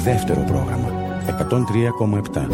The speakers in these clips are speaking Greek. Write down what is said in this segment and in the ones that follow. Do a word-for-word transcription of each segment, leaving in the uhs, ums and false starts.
Δεύτερο πρόγραμμα εκατόν τρία κόμμα επτά.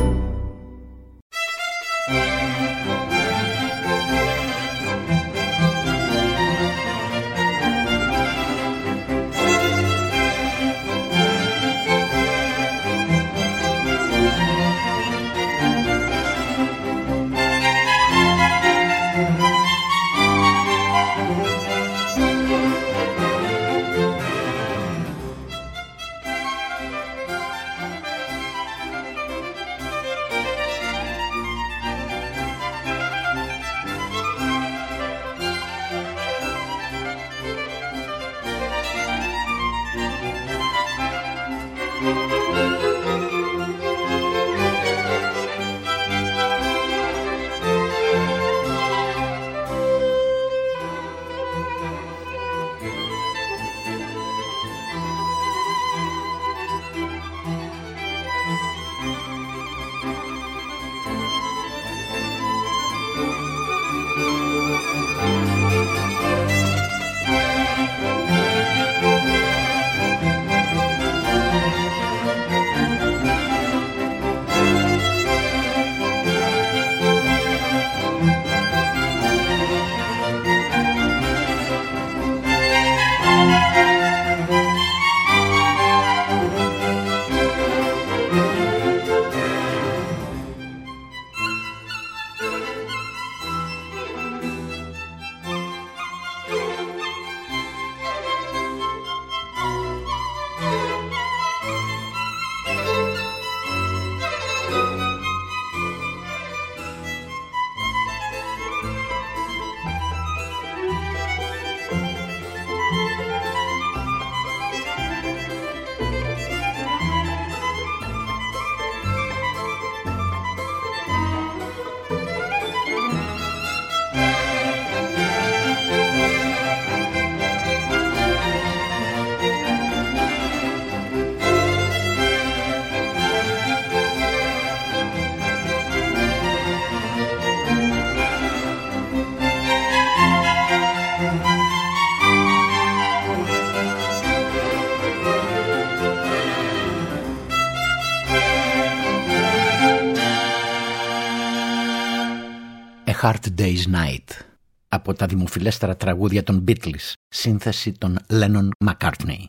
Hard Day's Night, από τα δημοφιλέστερα τραγούδια των Beatles, σύνθεση των Lennon-McCartney.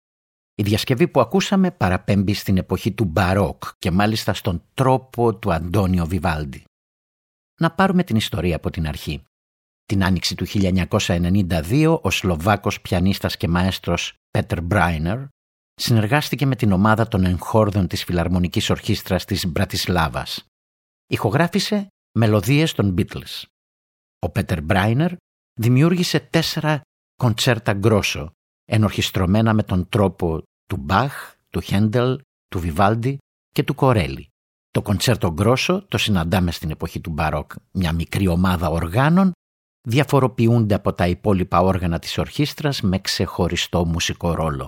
Η διασκευή που ακούσαμε παραπέμπει στην εποχή του μπαρόκ και μάλιστα στον τρόπο του Αντώνιο Βιβάλντι. Να πάρουμε την ιστορία από την αρχή. Την άνοιξη του χίλια εννιακόσια ενενήντα δύο, ο Σλοβάκος πιανίστας και μαέστρος Πέτερ Μπράινερ συνεργάστηκε με την ομάδα των εγχόρδων της Φιλαρμονικής Ορχήστρας της Μπρατισλάβας. Ηχογράφησε μελωδίες των Beatles. Ο Πέτερ Μπράινερ δημιούργησε τέσσερα κοντσέρτα γκρόσο, ενορχιστρωμένα με τον τρόπο του Μπαχ, του Χέντελ, του Βιβάλντι και του Κορέλι. Το κοντσέρτο γκρόσο το συναντάμε στην εποχή του μπαρόκ. Μια μικρή ομάδα οργάνων διαφοροποιούνται από τα υπόλοιπα όργανα της ορχήστρας με ξεχωριστό μουσικό ρόλο.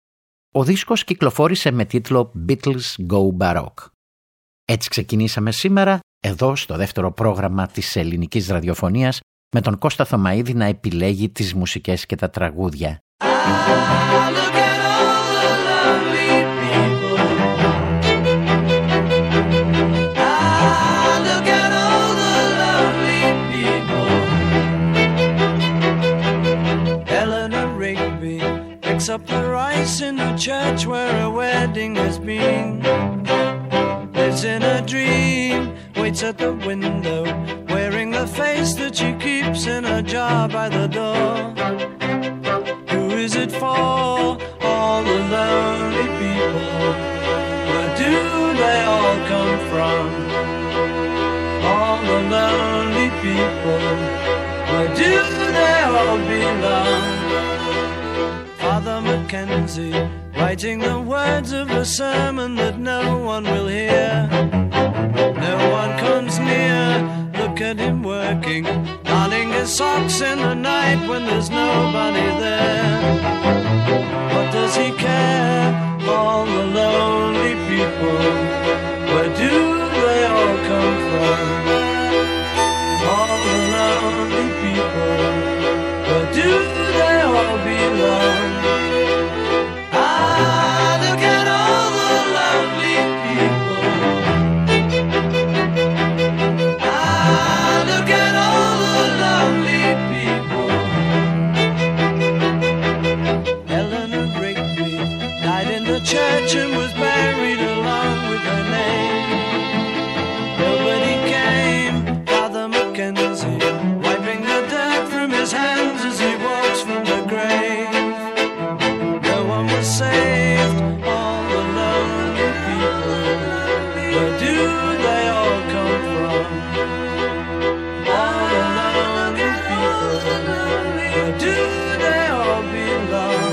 Ο δίσκος κυκλοφόρησε με τίτλο Beatles Go Baroque. Έτσι ξεκινήσαμε σήμερα, εδώ στο δεύτερο πρόγραμμα της ελληνικής ραδιοφωνίας, με τον Κώστα Θωμαΐδη να επιλέγει τις μουσικές και τα τραγούδια. Up the rice in the church where a wedding has been. Lives in a dream, waits at the window, wearing the face that she keeps in a jar by the door. Who is it for? All the lonely people. Where do they all come from? All the lonely people. Where do they all belong? Father Mackenzie, writing the words of a sermon that no one will hear. No one comes near, look at him working, darning his socks in the night when there's nobody there. What does he care? All the lonely people, where do they all come from? All the lonely people, where do they all belong? Ah, look at all the fortune was buried along with her name. Nobody came, Father Mackenzie, wiping the dirt from his hands as he walks from the grave. No one was saved, all the lonely people. Where do they all come from? All the lonely people. Where do they all belong?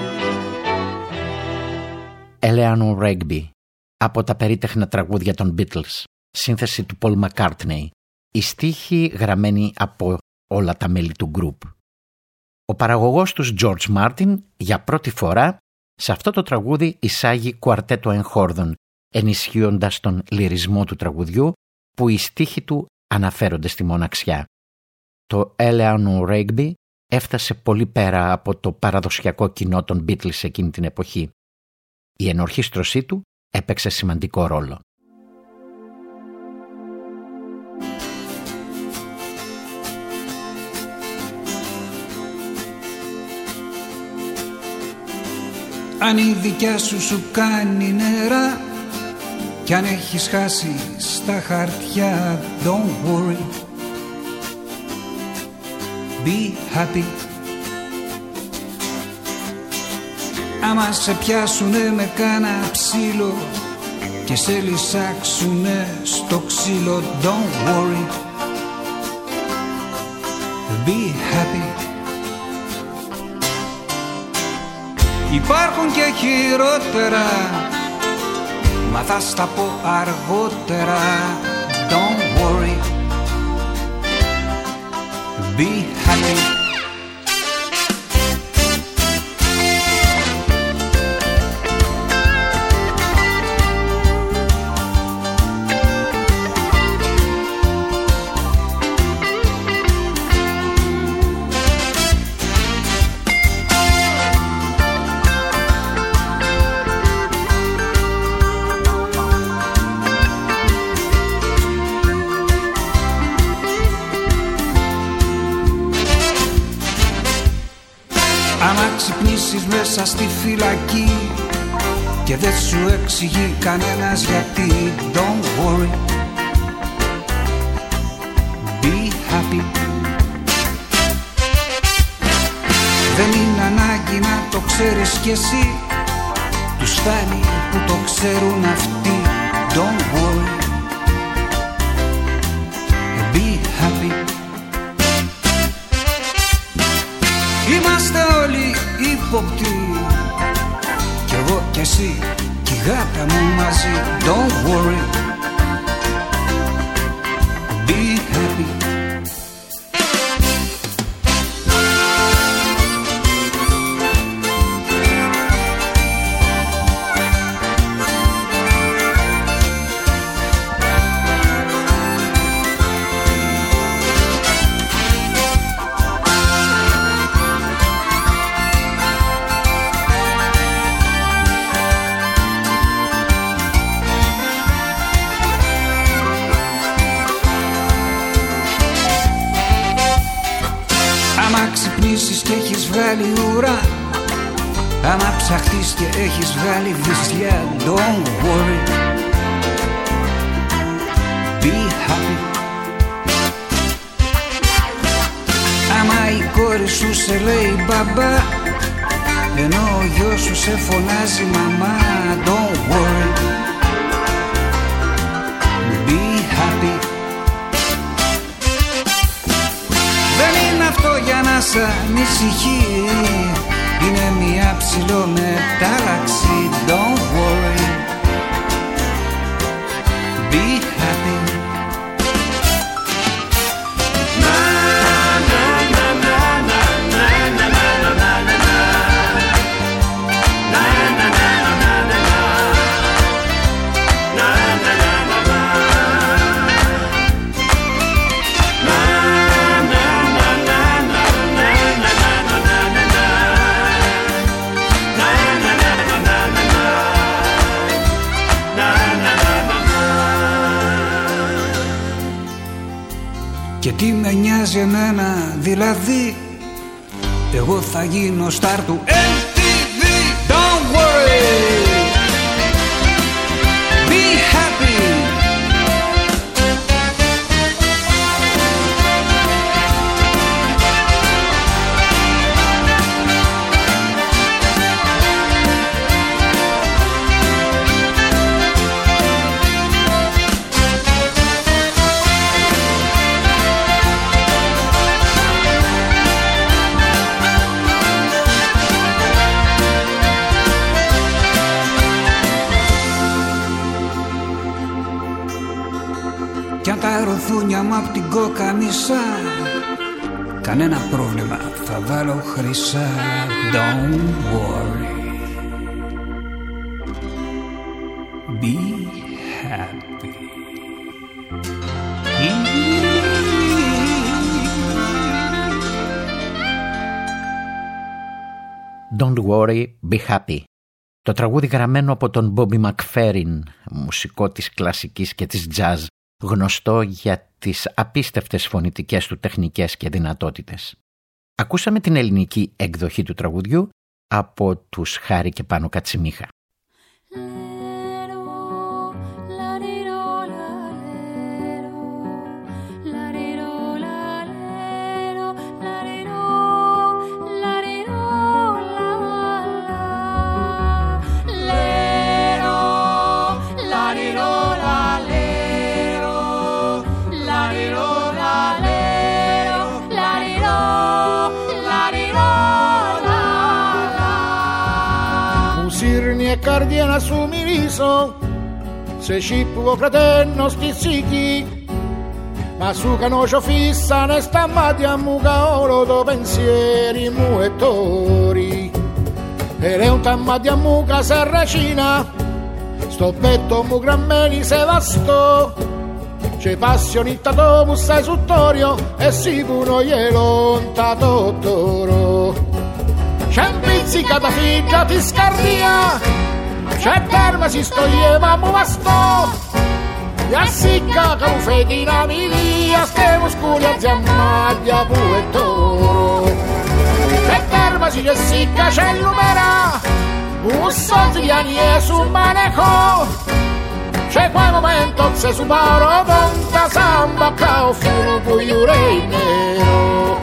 Eleanor Rigby, από τα περίτεχνα τραγούδια των Beatles, σύνθεση του Paul McCartney, οι στίχοι γραμμένοι από όλα τα μέλη του group. Ο παραγωγός τους George Martin για πρώτη φορά σε αυτό το τραγούδι εισάγει κουαρτέτο εγχόρδων, ενισχύοντας τον λυρισμό του τραγουδιού που οι στίχοι του αναφέρονται στη μοναξιά. Το Eleanor Rigby έφτασε πολύ πέρα από το παραδοσιακό κοινό των Beatles εκείνη την εποχή. Η ενορχήστρωσή του έπαιξε σημαντικό ρόλο. Αν η δικιά σου σου κάνει νερά κι αν έχεις χάσει στα χαρτιά, don't worry, be happy. Άμα σε πιάσουνε με κάνα ψήλο και σε λυσάξουνε στο ξύλο, don't worry, be happy. Υπάρχουν και χειρότερα, μα θα στα πω αργότερα, don't worry, be happy. Ξυπνήσεις μέσα στη φυλακή και δεν σου εξηγεί κανένας γιατί, don't worry, be happy. Δεν είναι ανάγκη να το ξέρεις κι εσύ, τους φτάνει που το ξέρουν αυτοί, don't worry, be happy. Είμαστε όλοι ύποπτοι, κι εγώ κι εσύ κι η γάτα μου μαζί, don't worry, be happy. Και έχεις βγάλει ουρά, άμα ψαχτείς και έχεις βγάλει βυζιά, don't worry, be happy. Άμα η κόρη σου σε λέει μπαμπά, ενώ ο γιος σου σε φωνάζει μαμά, don't worry, be happy. Δεν είναι αυτό για να σ' ανησυχεί, είναι μια ψιλομετάλλαξη, don't worry, be happy. Και τι με νοιάζει εμένα δηλαδή, εγώ θα γίνω στάρ του εμ τι βι, don't worry, λανθούνια μου απ' την κόκαμισά. Κανένα πρόβλημα, θα βάλω χρυσά. Don't worry, be happy. Don't worry, be happy. Το τραγούδι γραμμένο από τον Bobby McFerrin, μουσικό της κλασικής και της jazz, γνωστό για τις απίστευτες φωνητικές του τεχνικές και δυνατότητες. Ακούσαμε την ελληνική εκδοχή του τραγουδιού από τους Χάρη και Πάνο Κατσιμίχα. Cardia na su mi viso, se ci può fraterno stizzichi, ma su canocio fissa ne sta madia muga oro do pensieri muetori. E le un tammadia muga serracina, sto petto mu grammeni se vasto, c'è passionista domus sai suttorio e sicuro glielo ontato toro. C'è un pizzicata figlia ti scardia, c'è terma si stoglieva mu vasto, e assicca che un fedina mi dia, ste muscoli a zammaglia pure toro. C'è terma si essicca c'è l'umera, un soldi di anie su maneco, c'è quel momento se su paro tonta samba cao fino puiure nero.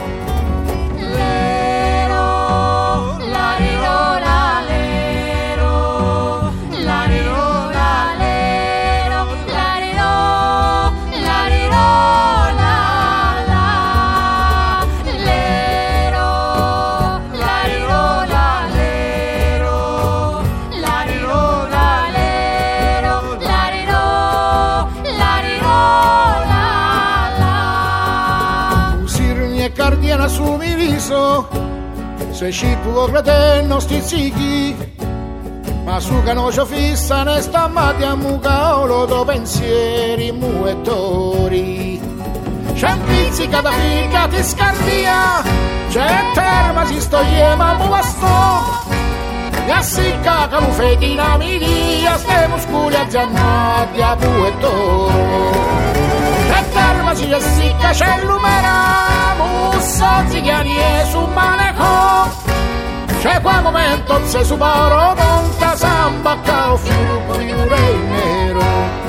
Su mi viso, se ci può fraterno stizzichi, ma su canocio fissa ne sta madia muga oro do pensieri muetori. C'è un pizzica da figa ti scardia, c'è terma si stoglieva mu vasto, e assicca che un fetina mi dia, ste muscoli a zannadia muetori. C'è terma si essicca c'è l'umera, sozzi chiani e su maneco, c'è quel momento se su paro tonta samba cao fino pure nero.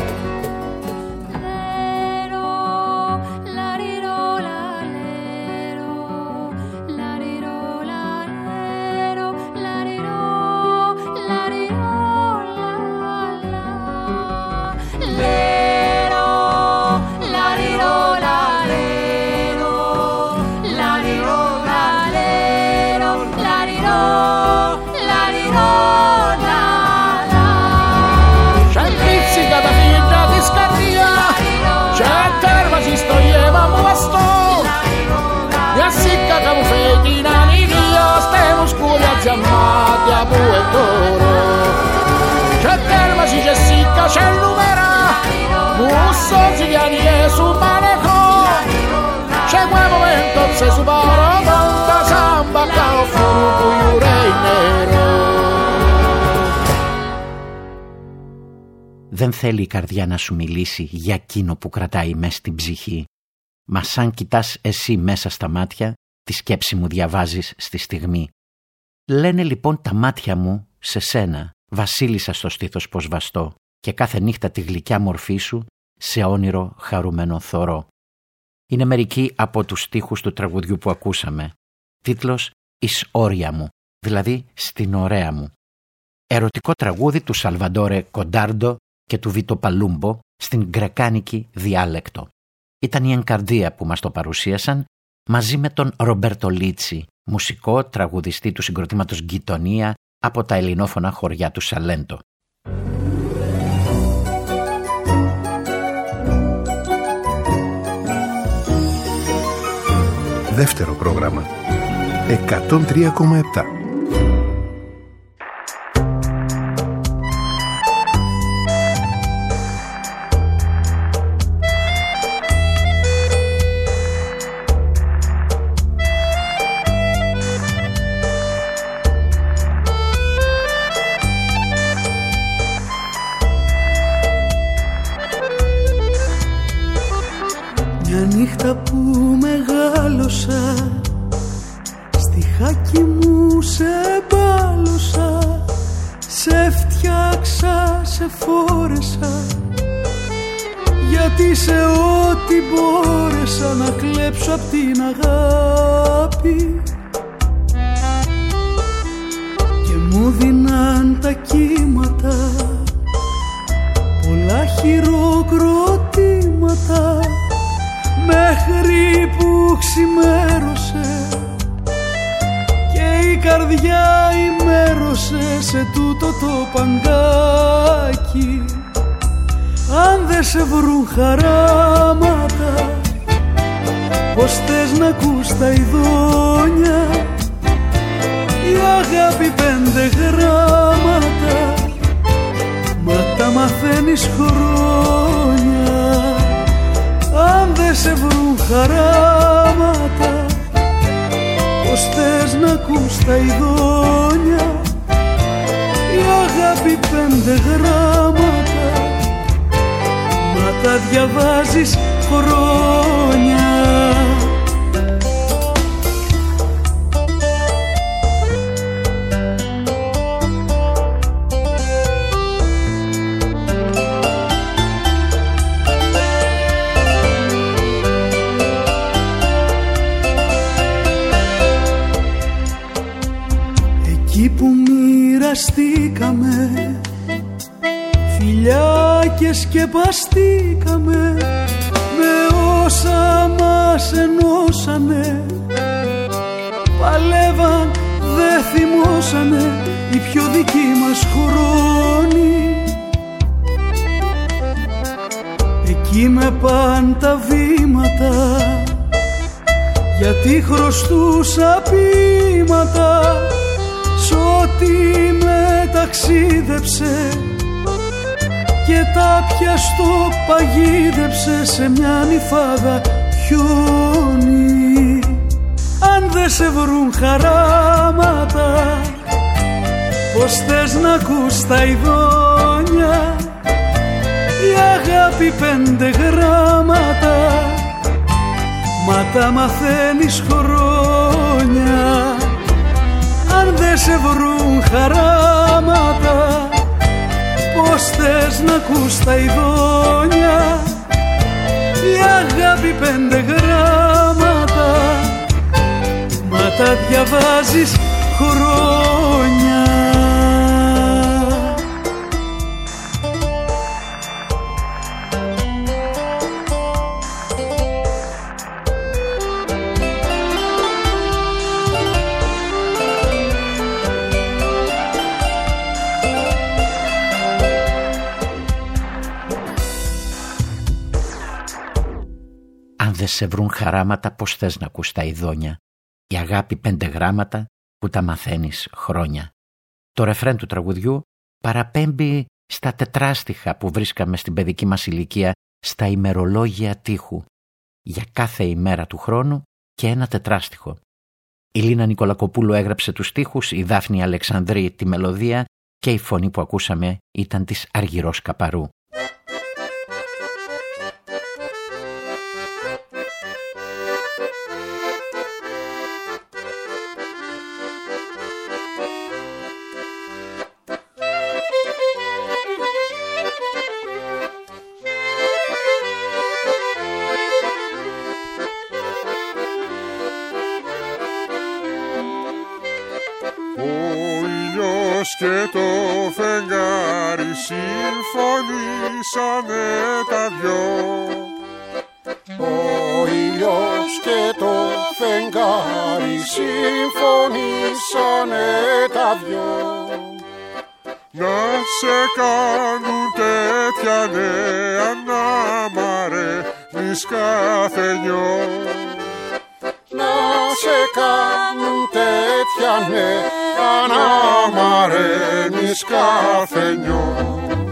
Madia pure toro, c'è terma si c'è sicca c'è l'umera, musso si viene su maneco, c'è quel momento se su paro tonta samba cao furu puiure nero. Δεν θέλει η καρδιά να σου μιλήσει για εκείνο που κρατάει μες στην ψυχή, μα σαν κοιτάς εσύ μέσα στα μάτια, τη σκέψη μου διαβάζεις στη στιγμή. Λένε λοιπόν τα μάτια μου σε σένα, βασίλισσα στο στήθος πως βαστώ, και κάθε νύχτα τη γλυκιά μορφή σου σε όνειρο χαρούμενο θωρώ. Είναι μερικοί από τους στίχους του τραγουδιού που ακούσαμε. Τίτλος «Εις όρια μου», δηλαδή «Στην ωραία μου». Ερωτικό τραγούδι του Σαλβαντόρε Κοντάρντο και του Βίτο Παλούμπο στην γκρεκάνικη διάλεκτο. Ήταν η Ενκαρδία που μας το παρουσίασαν μαζί με τον Ρομπέρτο Λίτσι, μουσικό τραγουδιστή του συγκροτήματος Γκιτονία από τα ελληνόφωνα χωριά του Σαλέντο. Δεύτερο πρόγραμμα. εκατόν τρία κόμμα επτά. Νύχτα που μεγάλωσα, στη χάκη μου σε μπάλωσα, σε φτιάξα, σε φόρεσα, γιατί σε ό,τι μπόρεσα να κλέψω απ' την αγάπη. Και μου δίναν τα κύματα πολλά χειροκροτήματα, μέχρι που ξημέρωσε και η καρδιά ημέρωσε σε τούτο το παγκάκι. Αν δεν σε βρουν χαράματα, πως θες να ακούς τα ειδόνια, η αγάπη πέντε γράμματα, μα τα μαθαίνεις χρόνια. Αν δεν σε βρουν χαράματα, πως θες να ακούς τα ειδόνια, η αγάπη πέντε γράμματα, μα τα διαβάζεις χρόνια. Εκεί που μοιραστήκαμε φιλιά και σκεπαστήκαμε, με όσα μας ενώσανε, παλεύαν, δε θυμώσανε οι πιο δικοί μας χρόνοι. Εκεί με παν τα βήματα, γιατί χρωστούσα ποίηματα, σ' ό,τι με ταξίδεψε και τα πιαστό παγίδεψε σε μια νυφάδα χιόνι. Αν δεν σε βρουν χαράματα, πως θες να ακούς τα ειδόνια, η αγάπη πέντε γράμματα, μα τα μαθαίνεις χρόνια. Αν δεν σε βρουν χαράματα, πως θες να ακούς τα ειδόνια, η αγάπη πέντε γράμματα, μα τα διαβάζεις χρόνια. Δεν σε βρουν χαράματα, πως θες να ακούς τα ειδόνια, η αγάπη πέντε γράμματα που τα μαθαίνεις χρόνια. Το ρεφρέν του τραγουδιού παραπέμπει στα τετράστιχα που βρίσκαμε στην παιδική μας ηλικία, στα ημερολόγια τείχου. Για κάθε ημέρα του χρόνου και ένα τετράστιχο. Η Λίνα Νικολακοπούλου έγραψε τους στίχους, η Δάφνη Αλεξανδρή τη μελωδία και η φωνή που ακούσαμε ήταν της Αργυρός Καπαρού. Και το φεγγάρι συμφωνήσανε τα δυο. Ο ήλιος και το φεγγάρι συμφωνήσανε τα δυο. Να σε κάνουν τέτοια νέα να μ' αρέσεις κάθε νιό. Να σε κάνουν τέτοια νέα να μαραίνεις κάθε νιό.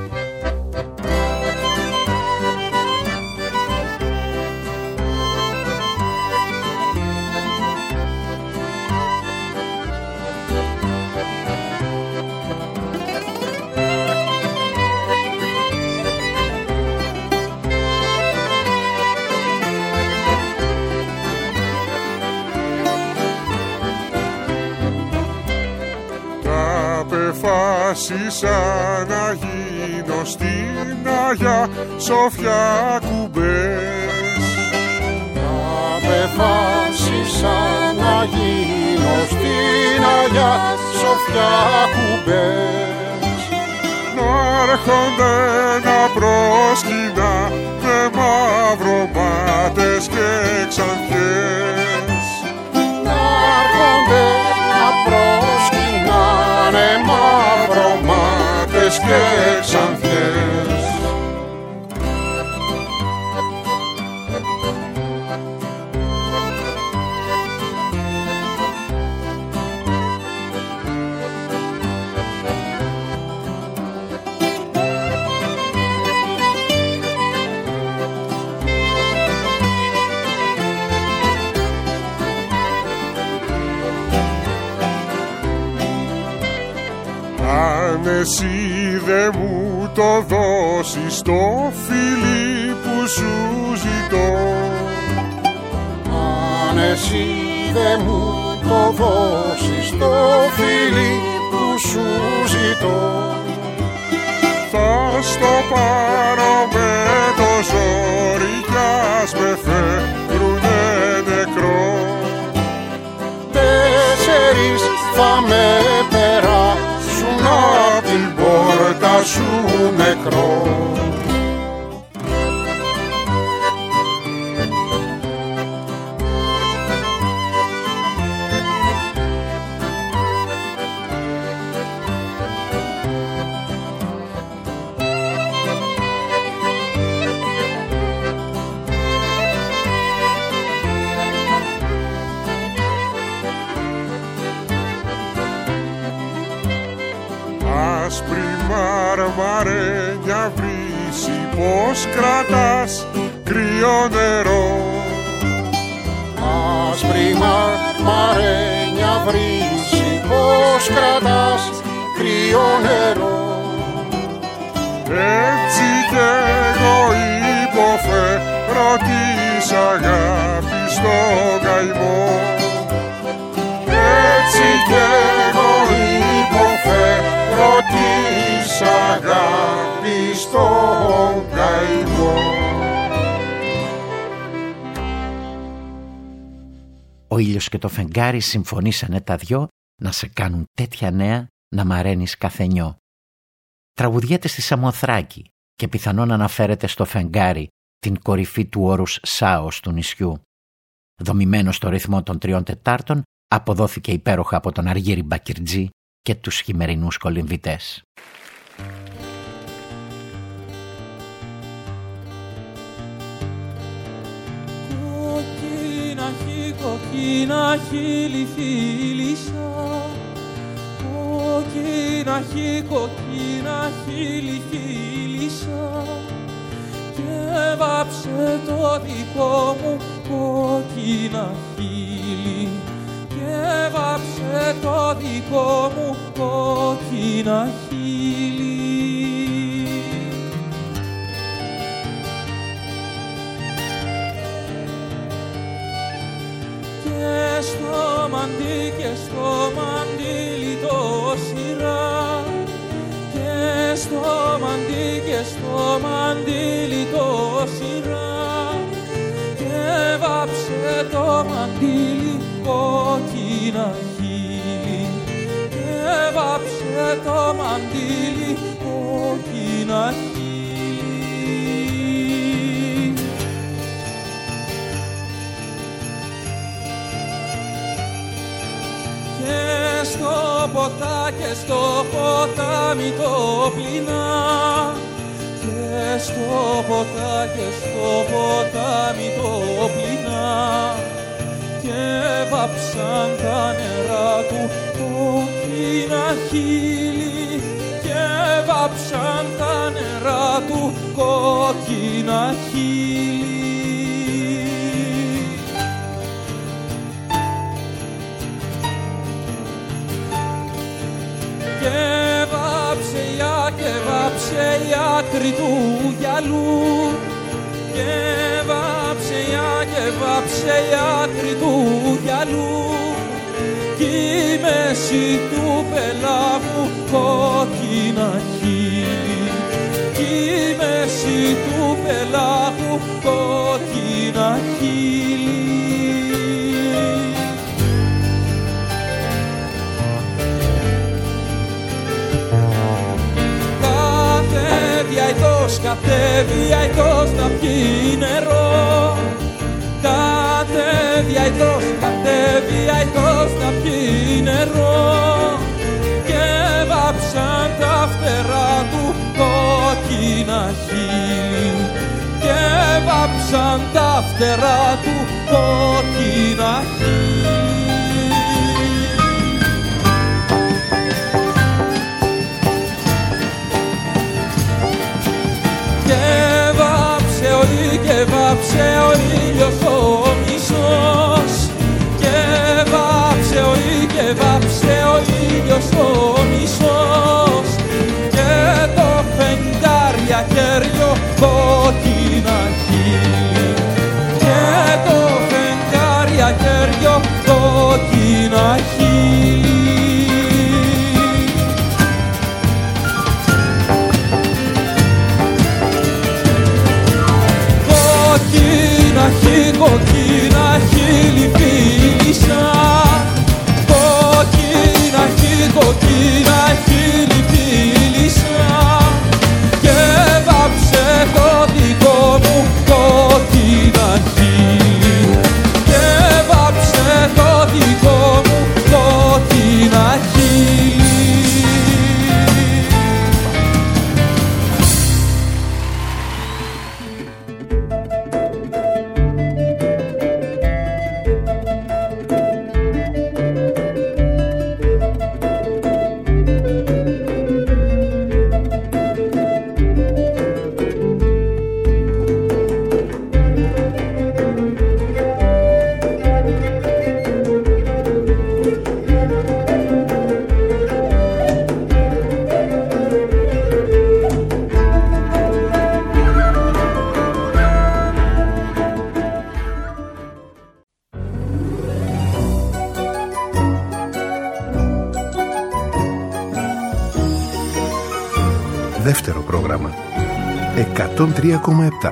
Απεφάσισα να γίνω στην Αγιά Σοφιά κουμπές. Απεφάσισα να γίνω στην Αγιά Σοφιά κουμπές. Να έρχονται να προσκυνά με μαυρομάτες και ξανθιές. Να έρχονται να προσκυνάνε μαυρομάτες και ξανθιές. Αν εσύ δε μου το δώσεις το φιλί που σου ζητώ, αν εσύ δε μου το δώσεις το φιλί που σου ζητώ, θα στο πάρω με το ζόρι κι ας με φεύγουνε νεκρό. Τέσσερις θα με περάσουν απ' την πόρτα σου νεκρό. Άσπρη μαρμαρένια βρύση, πως κρατάς κρύο νερό. Άσπρη μαρμαρένια βρύση, πως κρατάς κρύο νερό. Έτσι κι εγώ υποφέρω της αγάπης στον καημό. Έτσι κι εγώ υποφέρω της αγάπης στον καημό. Ο ήλιος και το φεγγάρι συμφωνήσανε τα δυο να σε κάνουν τέτοια νέα να μαραίνεις καθενιό. Τραγουδιέται στη Σαμοθράκη και πιθανόν αναφέρεται στο φεγγάρι, την κορυφή του όρους Σάος του νησιού. Δομημένο στο ρυθμό των τριών τετάρτων, αποδόθηκε υπέροχα από τον Αργύρη Μπακυρτζή και τους χειμερινούς κολυμβητές. Κόκκινα χείλη, κόκκινα χείλη φίλησα. Κόκκινα χείλη, κόκκινα χείλη φίλησα. Και βάψε το δικό μου κόκκινα χείλη. Και βάψε το δικό μου κόκκινα χείλη. Και στο μαντί και στο μαντίλι το σειρά. Και στο μαντί και στο μαντίλι το σειρά. Και βάψε το μαντίλι κόκκινα χείλη. Και βάψε το μαντίλι κόκκινα χείλη. Και στο ποτά και στο ποτάμι το πλυνά. Και στο ποτά και στο ποτάμι το πλυνά. Και βάψαν τα νερά του κόκκινα χείλη και βάψαν τα νερά του κόκκινα χείλη. Και βάψε για και βάψε η άκρη του γυαλού και βάψε για και βάψε η άκρη του γυαλού κι η μέση του πελάγου κόκκινα χείλη κι η μέση του πελάγου κόκκινα χείλη. Κατέβει αητός, κατέβει αητός να πιει νερό. Κατέβει αητός, κατέβει αητός να πιει νερό. Και βάψαν τα φτερά του κόκκινα χείλη και βάψαν τα φτερά του κόκκινα χείλη. Και βάψε ο ήλιος ο μισός και βάψε ο ήλιος, και βάψε ο ήλιος ο μισός και το φεγγάρι αχέριο κόκκινα χείλη και το φεγγάρι αχέριο κόκκινα χείλη. Κόκκινα χείλη, κόκκινα χείλη φίλησα. Κόκκινα χείλη, κόκκινα χείλη φίλησα. Και βάψε το δικό μου κόκκινα χείλη και βάψε το δικό μου κόκκινα χείλη. Δεύτερο πρόγραμμα εκατόν τρία κόμμα επτά.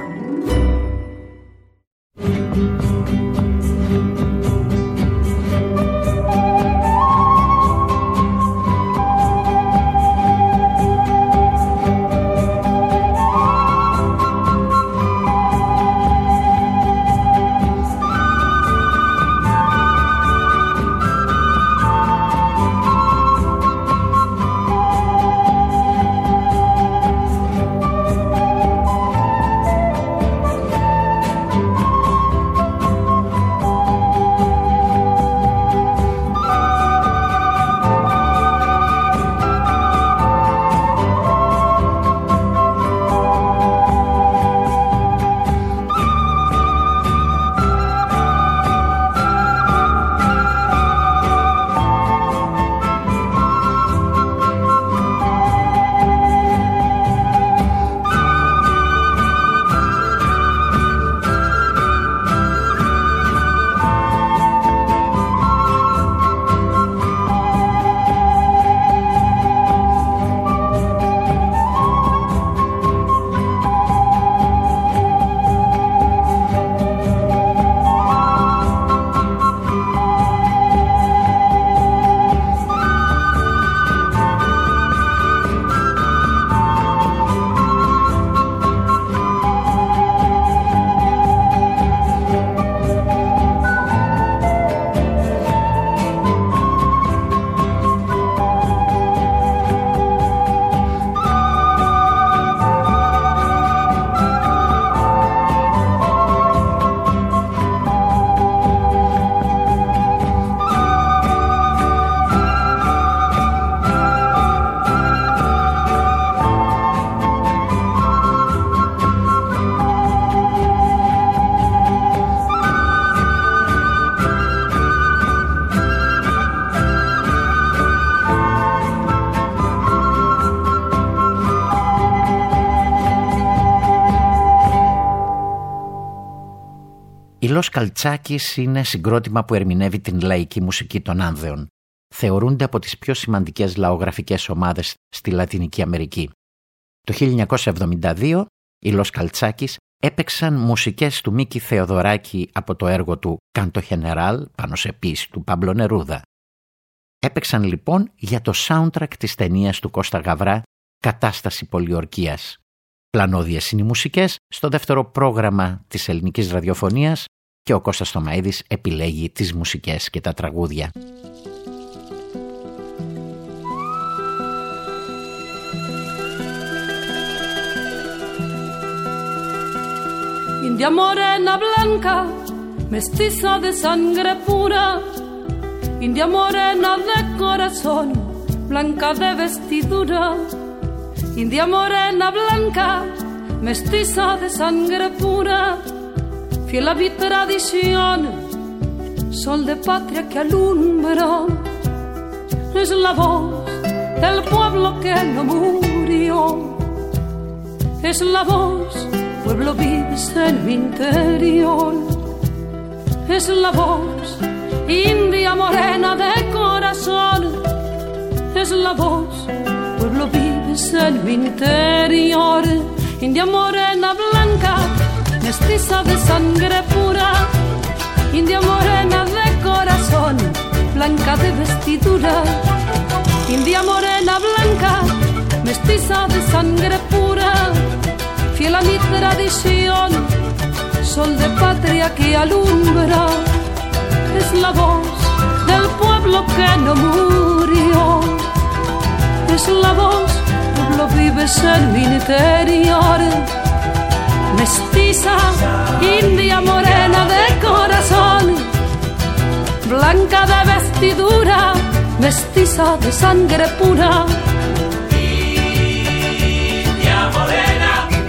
Λος Καλτσάκης είναι συγκρότημα που ερμηνεύει την λαϊκή μουσική των Άνδεων. Θεωρούνται από τις πιο σημαντικές λαογραφικές ομάδες στη Λατινική Αμερική. Το χίλια εννιακόσια εβδομήντα δύο οι Λος Καλτσάκης έπαιξαν μουσικές του Μίκη Θεοδωράκη από το έργο του «Κάντο Χενεράλ» πάνω σε ποίηση του Πάμπλο Νερούδα. Έπαιξαν λοιπόν για το soundtrack της ταινίας του Κώστα Γαβρά «Κατάσταση πολιορκίας». Πλανώδιες είναι οι μουσικές στο δεύτερο πρόγραμμα της ελληνικής ραδιοφωνίας και ο Κώστας Θωμαίδης επιλέγει τις μουσικές και τα τραγούδια. India morena blanca, mestiza de sangre pura, India morena de corazón, blanca de vestidura, India morena blanca, mestiza de sangre pura, fiel a mi tradición, sol de patria que alumbra, es la voz del pueblo que no murió, es la voz. Pueblo vives en mi interior, es la voz, india morena de corazón, es la voz, pueblo vives en mi interior, india morena blanca, mestiza de sangre pura, india morena de corazón, blanca de vestidura, india morena blanca, mestiza de sangre pura, fiel a mi tradición, sol de patria que alumbra, es la voz del pueblo que no murió, es la voz, pueblo vives en mi interior, mestiza, india morena de corazón, blanca de vestidura, mestiza de sangre pura, india morena.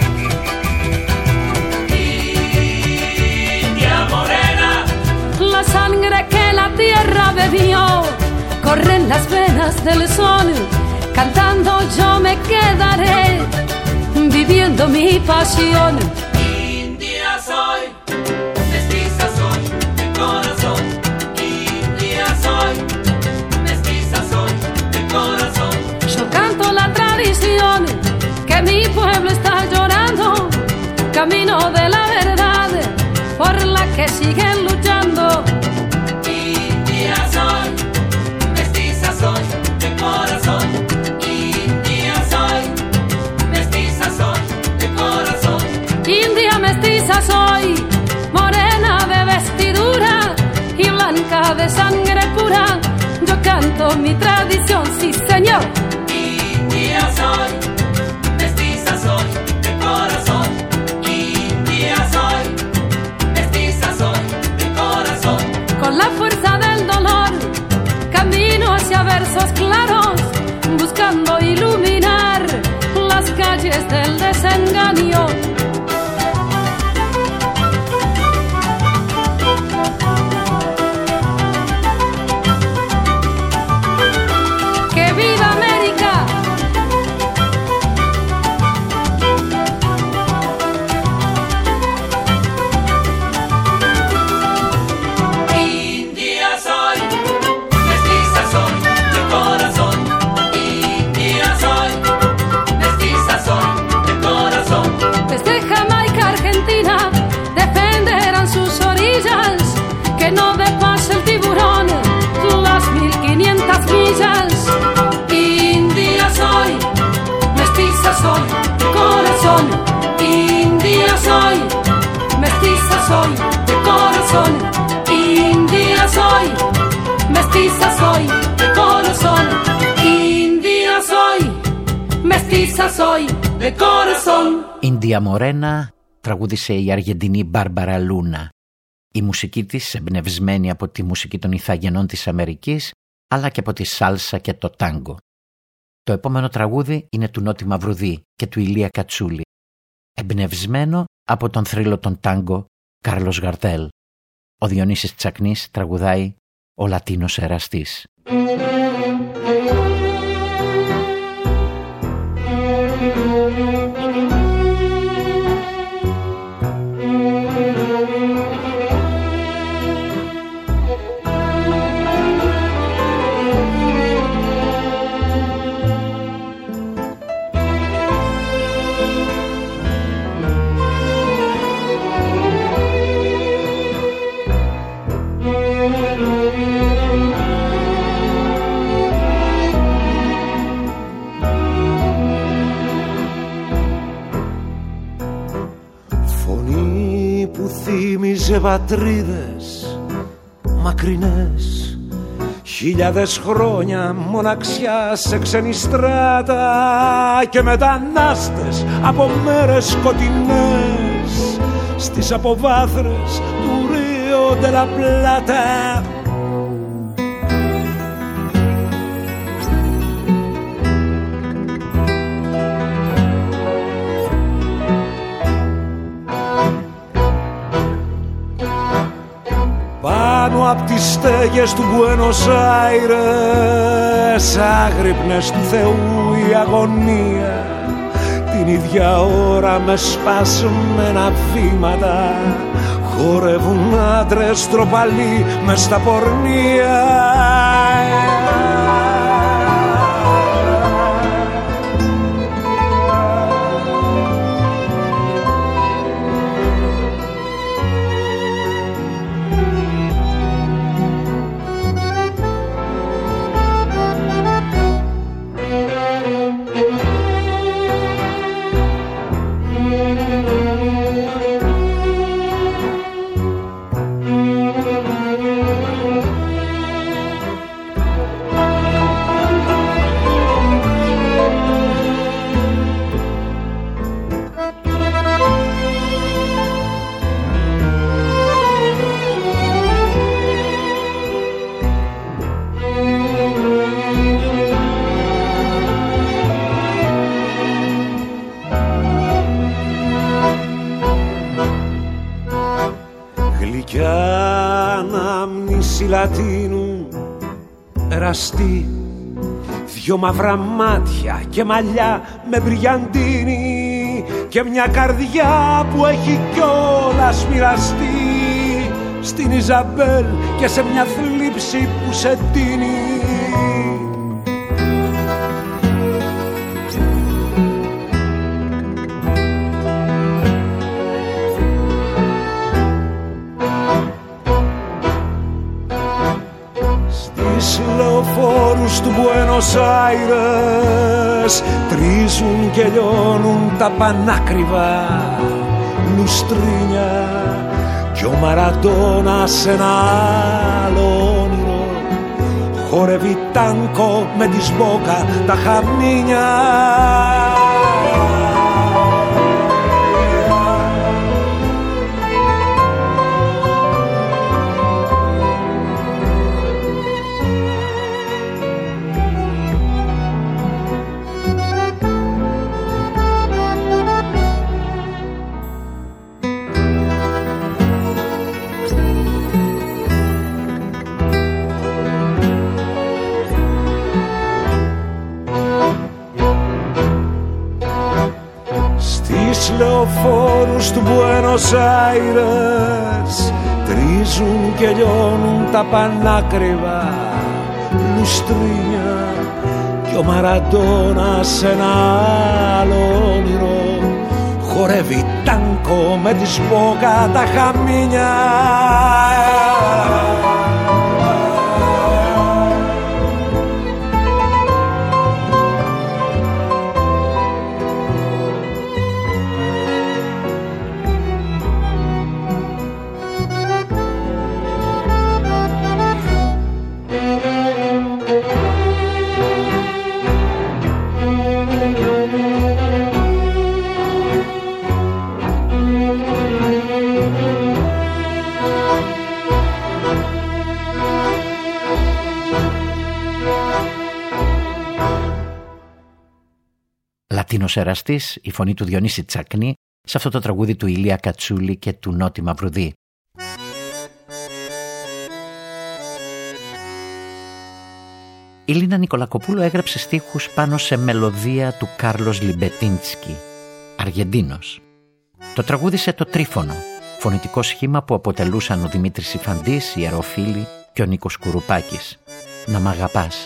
La sangre que la tierra bebió corre en las venas del sol, cantando yo me quedaré, viviendo mi pasión. India soy, mestiza soy, de corazón. India soy, mestiza soy, de corazón. Yo canto la tradición que mi pueblo está llorando, camino de la verdad por la que siguen luchando. India soy, mestiza soy, de corazón. India soy, mestiza soy, de corazón. India mestiza soy, morena de vestidura y blanca de sangre pura. Yo canto mi tradición, sí señor. India soy, mestiza soy, de corazón. India soy, con la fuerza del dolor camino hacia versos claros, buscando iluminar las calles del desengaño. ¡Que viva América! Defenderán sus orillas, que no dé paso el tiburón, las mil quinientas millas. India soy, mestiza soy, de corazón. India soy, mestiza soy, de corazón. India soy, mestiza soy, de corazón. India soy, mestiza soy, de corazón. India Morena τραγούδισε η Αργεντινή Μπάρμπαρα Λούνα. Η μουσική της εμπνευσμένη από τη μουσική των Ιθαγενών της Αμερικής, αλλά και από τη σάλσα και το τάγκο. Το επόμενο τραγούδι είναι του Νότι Μαυρουδή και του Ηλία Κατσούλη, εμπνευσμένο από τον θρύλο των τάγκο Κάρλος Γαρτέλ. Ο Διονύσης Τσακνής τραγουδάει «Ο Λατίνος Εραστής». θύμιζε πατρίδες μακρινές, χιλιάδες χρόνια μοναξιά σε ξένη στράτα και μετανάστες από μέρες σκοτεινές στις αποβάθρες του Ρίο ντε λα Πλάτα. Πάνω απ' τις στέγες του Μπουένος Άιρες, άγρυπνες του Θεού η αγωνία, την ίδια ώρα με σπασμένα βήματα χορεύουν άντρες τροπαλοί μες στα πορνεία. Λατίνου εραστή, δυο μαύρα μάτια και μαλλιά με μπριγιαντίνη και μια καρδιά που έχει κιόλας μοιραστεί στην Ιζαμπέλ και σε μια θλίψη που σε τίνει. Λεωφόρους του Μπουένος Άιρες τρίζουν και λιώνουν τα πανάκριβα λουστρίνια κι ο Μαραντώνα σε ένα άλλο όνειρο χορεύει τάνκο με τη σμπόκα τα χαμίνια. Λεωφόρους του Μπουένος Άιρες τρίζουν και λιώνουν τα πανάκριβα λουστρίνια κι ο Μαραντώνα σε ένα άλλο όνειρο χορεύει τάνκο με τη σμπόκα τα χαμίνια. Λατίνος εραστής, η φωνή του Διονύση Τσακνή σε αυτό το τραγούδι του Ηλία Κατσούλη και του Νότι Μαυρουδή. Η Λίνα Νικολακοπούλου έγραψε στίχους πάνω σε μελωδία του Κάρλος Λιμπετίνσκι, Αργεντίνος. Το τραγούδισε το Τρίφωνο, φωνητικό σχήμα που αποτελούσαν ο Δημήτρης Ιφαντής, η Ιεροφίλη και ο Νίκος Κουρουπάκης. Να μ' αγαπάς.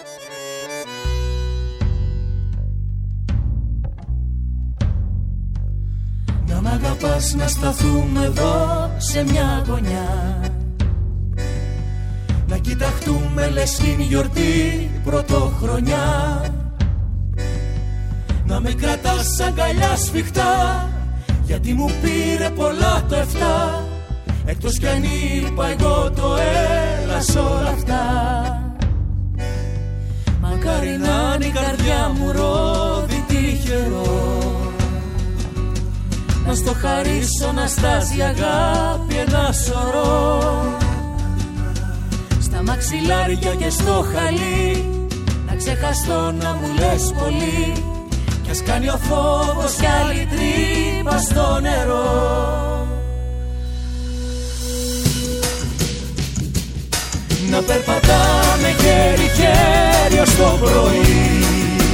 Να μ' αγαπάς, να σταθούμε εδώ σε μια γωνιά, να κοιταχτούμε λες είναι γιορτή πρωτοχρονιά, να με κρατάς αγκαλιά σφιχτά, γιατί μου πήρε πολλά το εφτά Εκτός κι αν είπα εγώ το έλα σ' όλα αυτά. Μακάρι να είναι η καρδιά μου ρόδι τυχερό, να στο χαρίσω να στάσει αγάπη ένα σωρό. Στα μαξιλάρια και στο χαλί να ξεχαστώ να μου λες πολύ, κι ας κάνει ο φόβος κι άλλη τρύπα στο νερό. Να περπατάμε χέρι-χέρι ως το πρωί,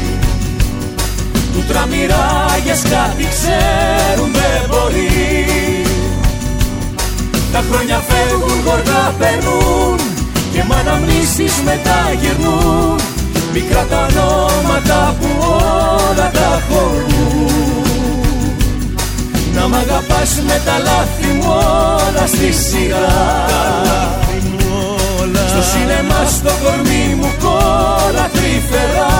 του τραμμυράγες κάτι ξέρουν δεν μπορεί. Τα χρόνια φεύγουν, γοργά περνούν και μ' αναμνήσεις μετά γυρνούν, μικρά τα ονόματα που όλα τα χωρούν. Να μ' αγαπάς με τα λάθη μου όλα στη σειρά, στο σινεμά στο κορμί μου κόλλα τρυφερά.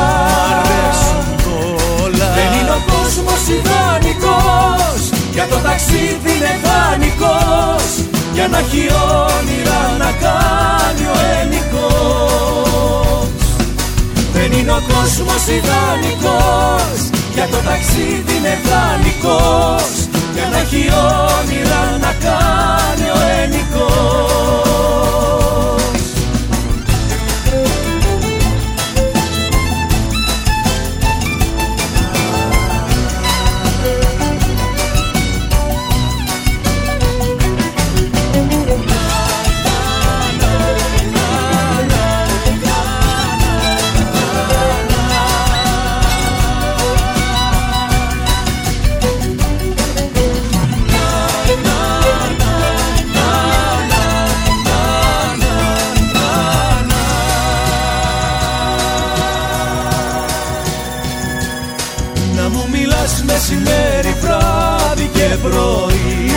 Δεν είναι ο κόσμος ιδανικός, για το ταξίδι είναι δανεικός, για να έχει όνειρα να κάνει ο ενικός. Δεν είναι ο κόσμος ιδανικός, για το ταξίδι είναι δανεικός, για να έχει όνειρα να κάνει ο ενικός. Μεσημέρι, βράδυ και πρωί,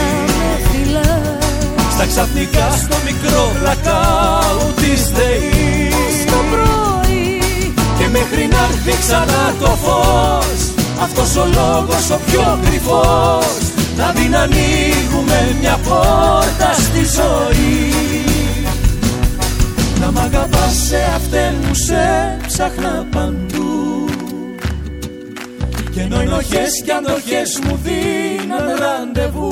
στα ξαφνικά στο μικρό blackout της ΔΕΗ, στο πρωί, και μέχρι να έρθει ξανά το φως, αυτός ο λόγος ο πιο κρυφός, να δει να ανοίγουμε μια πόρτα στη ζωή. Να μ' αγαπάς σε αυτήν μου σε ψάχνα παντού, και ενώ οι ενοχές κι αντοχές μου δίναν ραντεβού,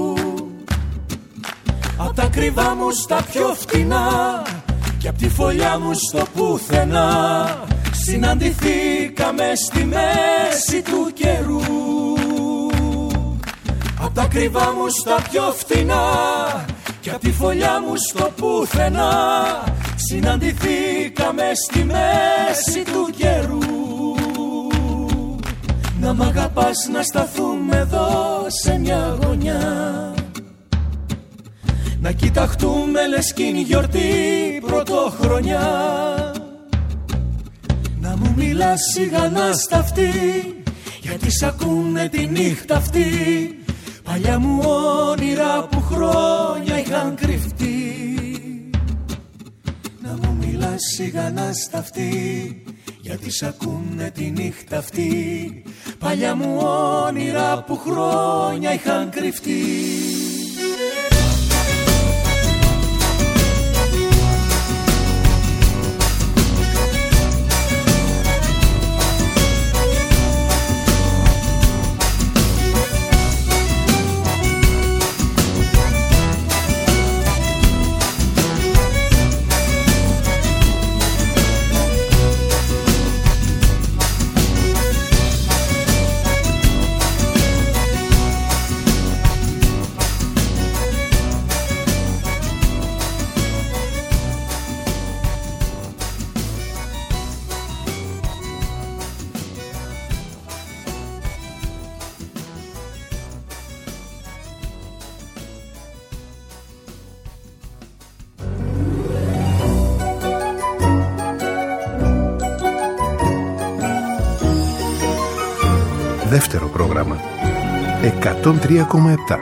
απ' τα κρυβά μου στα πιο φτηνά και απ' τη φωλιά μου στο πουθενά, συναντηθήκαμε στη μέση του καιρού. Απ' τα κρυβά μου στα πιο φτηνά και απ' τη φωλιά μου στο πουθενά, συναντηθήκαμε στη μέση του καιρού. Να μ' αγαπάς να σταθούμε εδώ σε μια γωνιά, να κοιταχτούμε λες κι είναι γιορτή πρωτοχρονιά. Να μου μιλάς σιγανά στα αυτή, γιατί σ' ακούνε τη νύχτα αυτή, παλιά μου όνειρα που χρόνια είχαν κρυφτεί. Να μου μιλάς σιγανά στα αυτή, γιατί σ' ακούνε τη νύχτα αυτή, παλιά μου όνειρα που χρόνια είχαν κρυφτεί. Δεύτερο πρόγραμμα εκατόν τρία κόμμα επτά.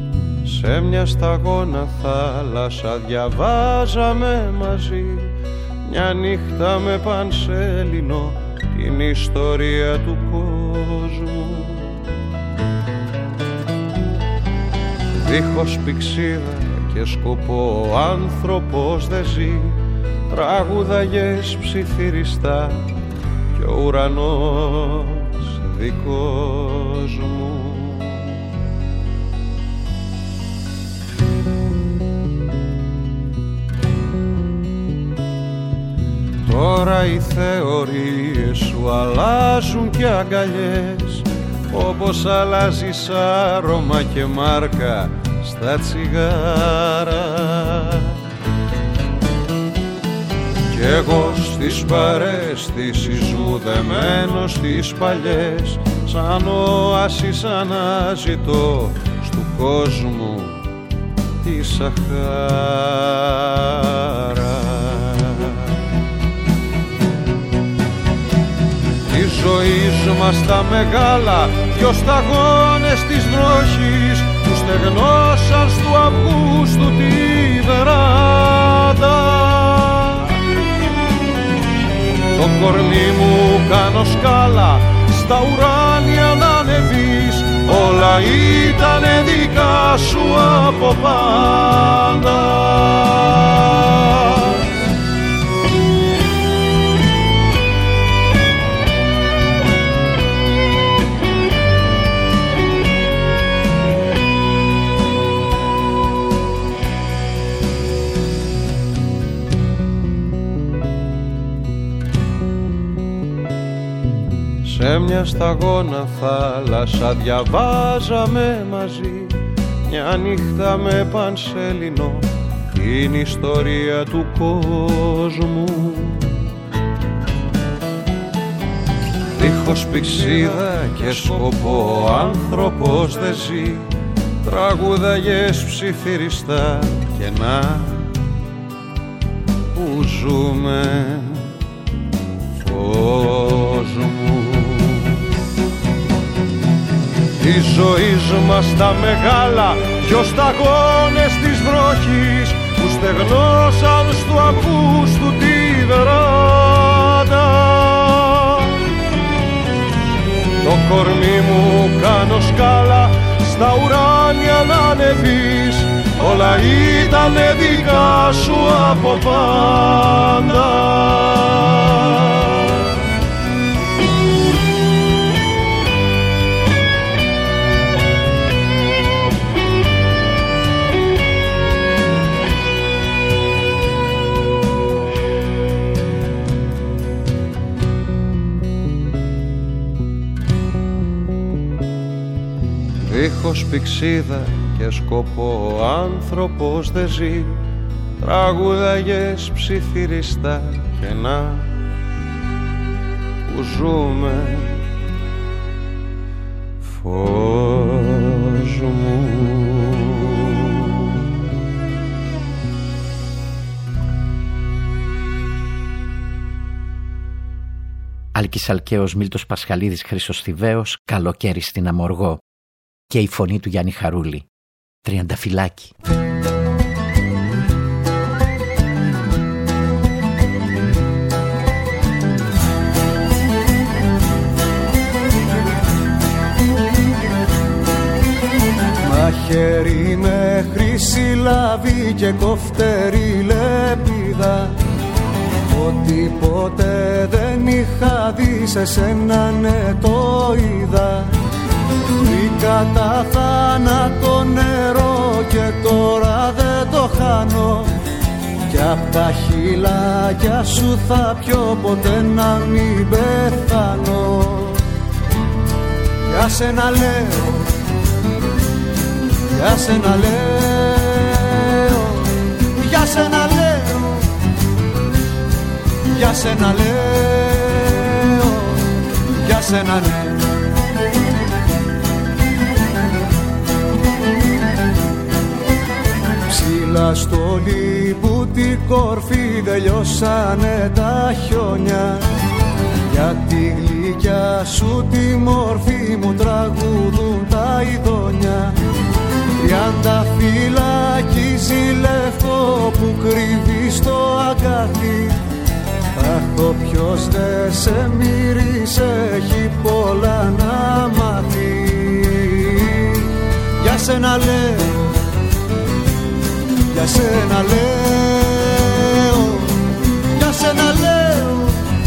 Σε μια σταγόνα θάλασσα διαβάζαμε μαζί μια νύχτα με πανσέλινο την ιστορία του κόσμου. Δίχως πηξίδα και σκοπό ο άνθρωπος δεν ζει, τραγουδαγες ψιθυριστά κι ο ουρανός δικός μου. Τώρα οι θεωρίες σου αλλάζουν και αγκαλιές, όπως αλλάζεις άρωμα και μάρκα στα τσιγάρα. Κι εγώ στις παρέστησεις μου δεμένος στις παλιές, σαν οάσεις αναζητώ στου κόσμου τη Σαχάρα. Τη ζωής μας τα μεγάλα δυο σταγόνες της βροχής που στεγνώσαν στου Αυγούστου τη βεράντα. Το κορμί μου κάνω σκάλα στα ουράνια να ανεβείς, όλα ήτανε δικά σου από πάντα. Σε μια σταγόνα θάλασσα διαβάζαμε μαζί, μια νύχτα με πανσέλινο την ιστορία του κόσμου. Δίχως πηξίδα και σκοπό ο άνθρωπος δεν ζει, τραγουδαγες ψιθυριστά κενά που ζούμε φως μου. Τη ζωής μας τα μεγάλα δυο σταγόνες της βροχής που στεγνώσαν στου Αυγούστου τη βεράντα. Το κορμί μου κάνω σκάλα στα ουράνια να ανεβείς, όλα ήτανε δικά σου από πάντα. Δίχως πηξίδα και σκοπό ο άνθρωπος δεν ζει, τραγουδαγες ψιθυριστά κενά που ζούμε φως μου. Άλκης Αλκαίος, Μίλτος Πασχαλίδης, Χρυσοστιβαίος, Καλοκαίρι στην Αμοργό. Και η φωνή του Γιάννη Χαρούλη, Τριανταφυλάκι. Μαχαίρι με χρυσή λαβή και κοφτερή λεπίδα, ότι ποτέ δεν είχα δει σε σένα, ναι το είδα. Βρήκα τα θάνατο νερό και τώρα δεν το χάνω, κι απ' τα χειλάκια σου θα πιω ποτέ να μην πεθάνω. Για σένα λέω, για σένα λέω, για σένα λέω, για σένα λέω, για σένα λέω. Ψηλά στο λίπου την κορφή δεν λιώσανε τα χιόνια, για τη γλυκιά σου τη μορφή μου τραγουδούν τα ειδόνια. Τριάντα φυλακίζει λευκό που κρύβει στο αγκάθι, το ποιος δεν σε μύρισε έχει πολλά να μάθει. Για σένα λέω, για σένα λέω, για σένα λέω,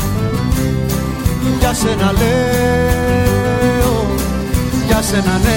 για σένα λέω, για σένα ναι.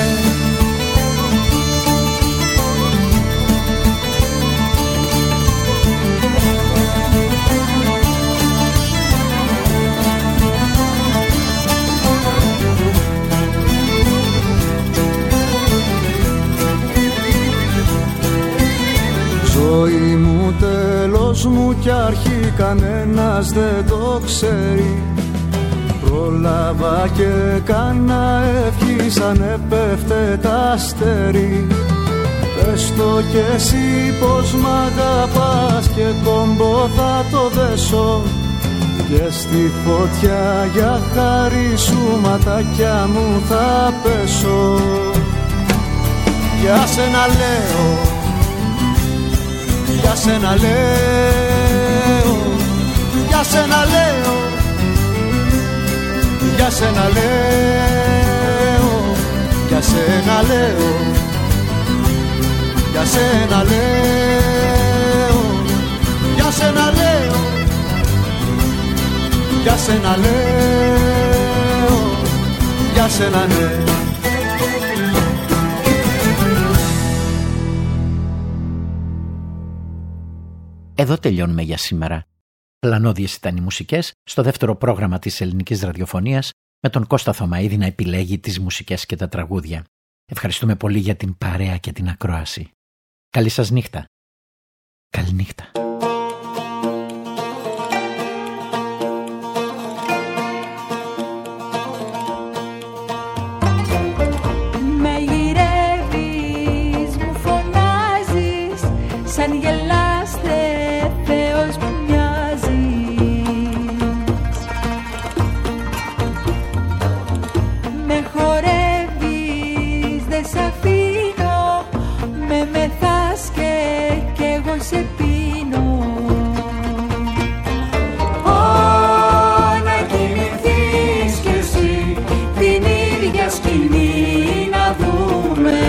Ζωή μου, τέλος μου κι αρχή κανένας δεν το ξέρει. Πρόλαβα και κάνα ευχή σαν έπεφτε τ' αστέρι. Πες το κι εσύ πως μ' αγαπάς και κόμπο θα το δέσω. Και στη φωτιά για χάρη σου ματάκια μου θα πέσω. Για σένα λέω, για σένα λέω, για σένα λέω, για σένα λέω, για σένα λέω, για σένα λέω, για σένα λέω, για σένα λέω, για σένα ναι. Εδώ τελειώνουμε για σήμερα. Πλανώδιες ήταν οι μουσικές στο δεύτερο πρόγραμμα της ελληνικής ραδιοφωνίας με τον Κώστα Θωμαΐδη να επιλέγει τις μουσικές και τα τραγούδια. Ευχαριστούμε πολύ για την παρέα και την ακρόαση. Καλή σας νύχτα. Καληνύχτα. Με γυρεύεις, μου φωνάζεις, σαν γελάστε Θεός μου μοιάζεις. Με χορεύεις, δεν σ' αφήνω, με μεθάς και κι εγώ σε πίνω. Ω, να κοιμηθείς κι εσύ την ίδια σκηνή να δούμε.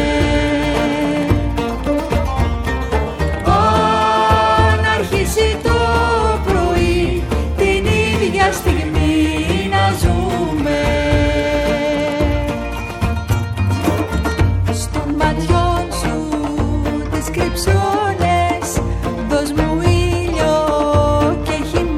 Ω, να αρχίσει το πρωί την ίδια στιγμή να ζούμε. Στον ματιών σου τις κρυψώνες, δώσ' μου ήλιο και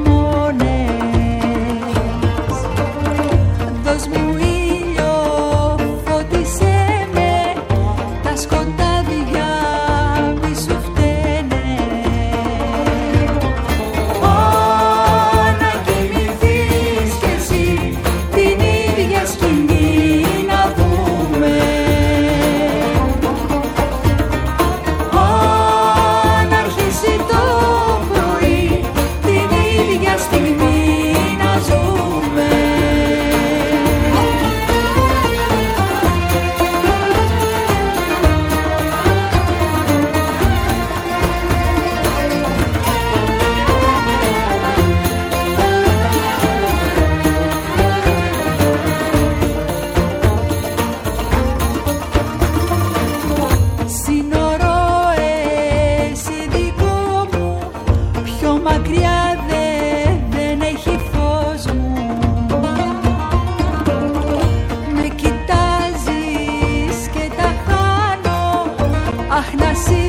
χειμώνες. Δώσ' μου ήλιο, φώτισέ με, τα σκοτάδια μη σου φταίνε. Ω, να κοιμηθείς κι εσύ την ίδια σκηνή να δούμε. Ω, να αρχίσει το πρωί την ίδια στιγμή να ζούμε. Σύνορο εσύ δικό μου, πιο μακριά δε, δεν έχει φως μου. Με κοιτάζεις και τα χάνω, αχ να